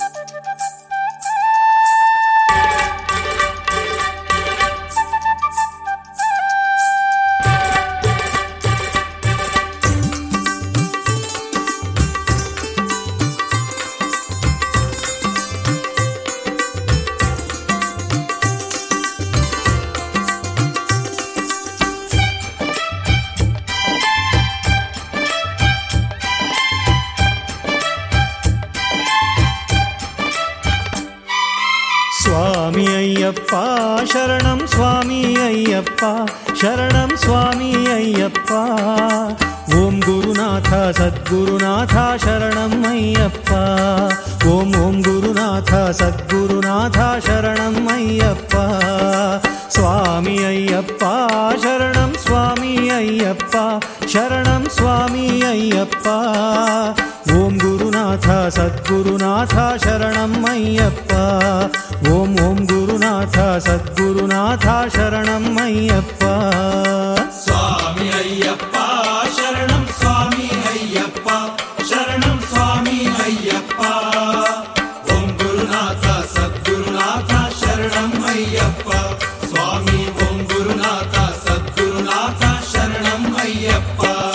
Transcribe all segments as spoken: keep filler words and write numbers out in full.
ಸ್ವಾಮಿ ಅಯ್ಯಪ್ಪ ಶರಣಂ ಸ್ವಾಮಿ ಅಯ್ಯಪ್ಪ ಶರಣಂ ಸ್ವಾಮಿ ಅಯ್ಯಪ್ಪ. ಓಂ ಗುರುನಾಥ ಸದ್ಗುರುನಾಥ ಶರಣಂ ಅಯ್ಯಪ್ಪ. ಓಂ ಓಂ ಗುರುನಾಥ ಸದ್ಗುರುನಾಥ ಶರಣಂ ಅಯ್ಯಪ್ಪ. ಸ್ವಾಮಿ ಅಯ್ಯಪ್ಪ ಶರಣಂ ಸ್ವಾಮಿ ಅಯ್ಯಪ್ಪ ಶರಣಂ ಸ್ವಾಮಿ ಅಯ್ಯಪ್ಪ. ಓಂ ಗುರುನಾಥ ಸದ್ಗುರುನಾಥ ಶರಣಂ ಅಯ್ಯಪ್ಪ. ಓಂ ಓಂ ಗುರುನಾಥ ಸದ್ಗುರುನಾಥ ಶರಣಂ ಅಯ್ಯಪ್ಪ. ಸ್ವಾಮಿ ಅಯ್ಯಪ್ಪ ಶರಣಂ ಸ್ವಾಮಿ ಅಯ್ಯಪ್ಪ ಶರಣಂ ಸ್ವಾಮಿ ಅಯ್ಯಪ್ಪ. ಓಂ ಗುರುನಾಥ ಸದ್ಗುರುನಾಥ ಶರಣಂ ಅಯ್ಯಪ್ಪ. ಸ್ವಾಮಿ ಓಂ ಗುರುನಾಥ ಸದ್ಗುರುನಾಥ ಶರಣಂ ಅಯ್ಯಪ್ಪ.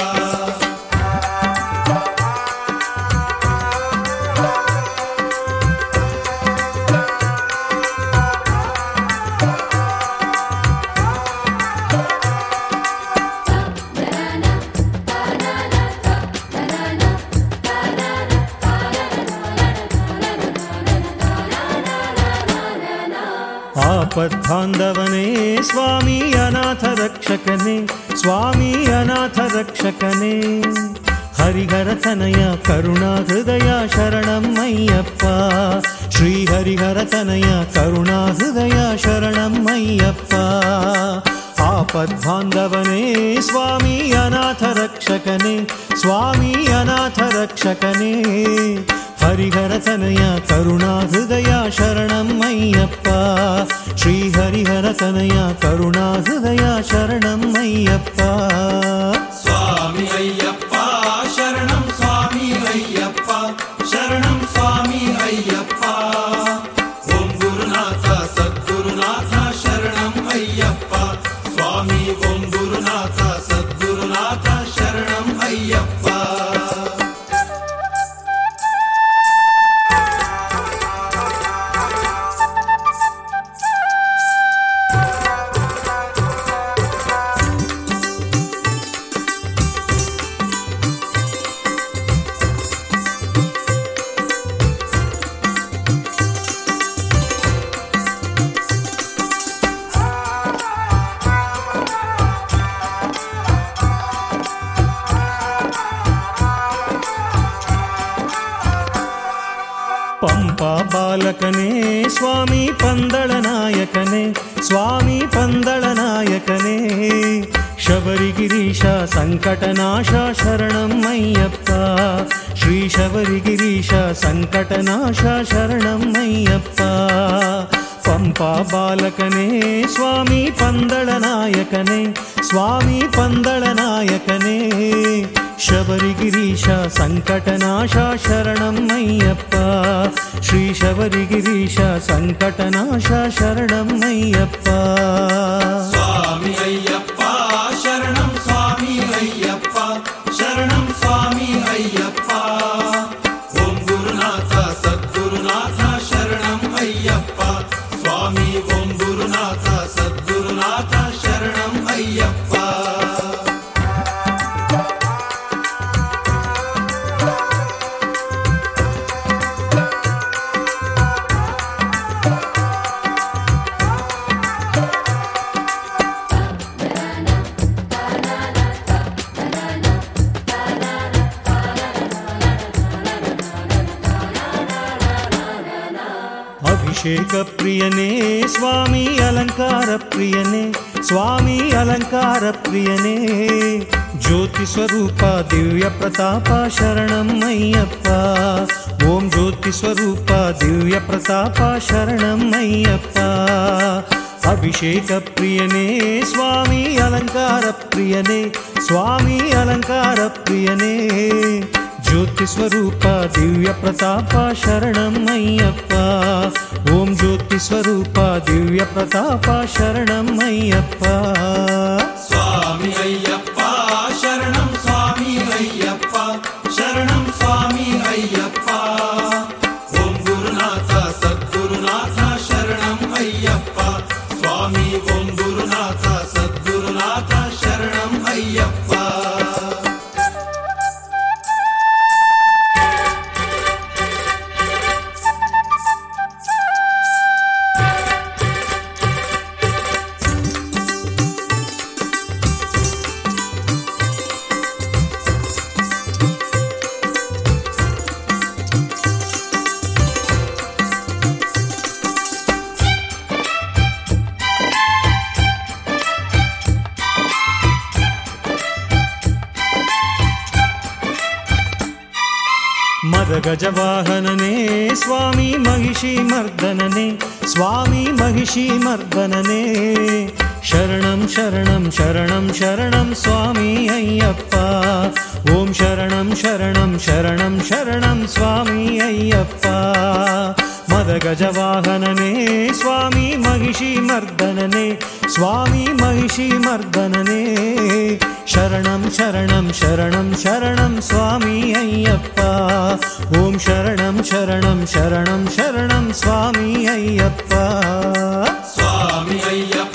ಆಪದ್ಬಾಂಧವನೇ ಸ್ವಾಮಿ ಅನಾಥ ರಕ್ಷಕನೇ ಸ್ವಾಮಿ ಅನಾಥ ರಕ್ಷಕನೇ. ಹರಿಹರ ತನಯ ಕರುಣಾ ಹೃದಯ ಶರಣಂ ಅಯ್ಯಪ್ಪ. ಶ್ರೀ ಹರಿಹರ ತನಯ ಕರುಣಾ ಹೃದಯ ಶರಣಂ ಅಯ್ಯಪ್ಪ. ಆಪದ್ಬಾಂಧವನೇ ಸ್ವಾಮಿ ಅನಾಥ ರಕ್ಷಕನೇ ಸ್ವಾಮಿ ಅನಾಥ ರಕ್ಷಕನೇ. ಹರಿಹರ ತನಯ ಕರುಣಾ ಹೃದಯ ಶರಣಂ ಅಯ್ಯಪ್ಪ. ಶ್ರೀ ಹರಿಹರ ತನಯ ಕರುಣಾ ಹೃದಯ ಶರಣಂ ಅಯ್ಯಪ್ಪ. ಸ್ವಾಮಿ ಅಯ್ಯಪ್ಪ ಶರಣಂ ಸ್ವಾಮಿ ಅಯ್ಯಪ್ಪ ಶರಣಂ ಸ್ವಾಮಿ ಅಯ್ಯಪ್ಪ. ಓಂ ಗುರುನಾಥ ಸದ್ಗುರುನಾಥ ಶರಣಂ ಅಯ್ಯಪ್ಪ. ಸ್ವಾಮಿ ಓಂ ಗುರುನಾಥ ಸದ್ಗುರುನಾಥ ಶರಣಂ ಅಯ್ಯಪ್ಪ. ಪಂಪಾ ಬಾಲಕನೇ ಸ್ವಾಮಿ ಪಂದಳ ನಾಯಕನೇ ಸ್ವಾಮಿ ಪಂದಳ ನಾಯಕನೇ. ಶಬರಿಗಿರೀಶ ಸಂಕಟನಾಶ ಶರಣಂ ಅಯ್ಯಪ್ಪ. ಶ್ರೀ ಶಬರಿಗಿರೀಶ ಸಂಕಟನಾಶ ಶರಣಂ ಅಯ್ಯಪ್ಪ. ಪಂಪಾ ಬಾಲಕನೇ ಸ್ವಾಮಿ ಪಂದಳ ನಾಯಕನೇ ಸ್ವಾಮಿ ಪಂದಳ ನಾಯಕನೇ. ಶಬರಿಗಿರೀಶ ಸಂಕಟನಾಶ ಶರಣಂ ಅಯ್ಯಪ್ಪ. ಶ್ರೀ ಶಬರಿಗಿರೀಶ ಸಂಕಟನಾಶ ಶರಣಂ ಅಯ್ಯಪ್ಪ. ಸ್ವಾಮಿ ಅಯ್ಯಪ್ಪ ಶರಣಂ ಸ್ವಾಮಿ ಅಯ್ಯಪ್ಪ ಶರಣಂ ಸ್ವಾಮಿ ಅಯ್ಯಪ್ಪ. ಓಂ ಗುರುನಾಥ ಸದ್ಗುರುನಾಥ ಶರಣಂ ಅಯ್ಯಪ್ಪ. ಸ್ವಾಮಿ ಓಂ ಗುರುನಾಥ ಸದ್ಗುರುನಾಥ ಶರಣಂ ಅಯ್ಯಪ್ಪ. ಅಭಿಷೇಕ ಪ್ರಿಯನೇ ಸ್ವಾಮಿ ಅಲಂಕಾರ ಪ್ರಿಯನೇ ಸ್ವಾಮಿ ಅಲಂಕಾರ ಪ್ರಿಯನೇ. ಜ್ಯೋತಿ ಸ್ವರೂಪ ದಿವ್ಯ ಪ್ರತಾಪ ಶರಣಂ ಅಯ್ಯಪ್ಪ. ಓಂ ಜ್ಯೋತಿ ಸ್ವರೂಪ ದಿವ್ಯ ಪ್ರತಾಪ ಶರಣಂ ಅಯ್ಯಪ್ಪ. ಅಭಿಷೇಕ ಪ್ರಿಯನೇ ಸ್ವಾಮಿ ಅಲಂಕಾರ ಪ್ರಿಯನೇ ಸ್ವಾಮಿ ಅಲಂಕಾರ ಪ್ರಿಯನೇ. ಜ್ಯೋತಿ ಸ್ವರೂಪ ದಿವ್ಯ ಪ್ರತಾಪ ಶರಣಂ ಅಯ್ಯಪ್ಪ. ಓಂ ಜ್ಯೋತಿ ಸ್ವರೂಪ ದಿವ್ಯ ಪ್ರತಾಪ ಶರಣಂ ಅಯ್ಯಪ್ಪ. ಸ್ವಾಮಿ ಅಯ್ಯಪ್ಪ ಶರಣಂ ಸ್ವಾಮಿ ಅಯ್ಯಪ್ಪ ಶರಣಂ ಸ್ವಾಮಿ ಅಯ್ಯಪ್ಪ. ಓಂ ಗುರುನಾಥ ಸದ್ಗುರುನಾಥ ಶರಣಂ ಅಯ್ಯಪ್ಪ ಸ್ವಾಮಿ. ಓಂ ಗುರುನಾಥ ಸದ್ಗುರುನಾಥ ಶರಣಂ ಅಯ್ಯಪ್ಪ. ಮದಗಜವಾಹನನೇ ಸ್ವಾಮಿ ಮಹಿಷಿ ಮರ್ದನನೇ ಸ್ವಾಮಿ ಮಹಿಷಿ ಮರ್ದನನೇ. ಶರಣಂ ಶರಣಂ ಶರಣಂ ಶರಣಂ ಸ್ವಾಮಿ ಅಯ್ಯಪ್ಪ. ಓಂ ಶರಣಂ ಶರಣಂ ಶರಣಂ ಶರಣಂ ಸ್ವಾಮಿ ಅಯ್ಯಪ್ಪ. ಮದಗಜವಾಹನನೇ ಸ್ವಾಮಿ ಮಹಿಷಿ ಮರ್ದನನೇ ಸ್ವಾಮಿ ಮಹಿಷಿ ಮರ್ದನನೇ. ಶರಣಂ ಶರಣಂ ಶರಣಂ ಶರಣಂ ಸ್ವಾಮಿ ಅಯ್ಯಪ್ಪ. ಓಂ ಶರಣಂ ಶರಣಂ ಶರಣಂ ಶರಣಂ ಸ್ವಾಮಿ ಅಯ್ಯಪ್ಪ. ಸ್ವಾಮಿ ಅಯ್ಯಪ್ಪ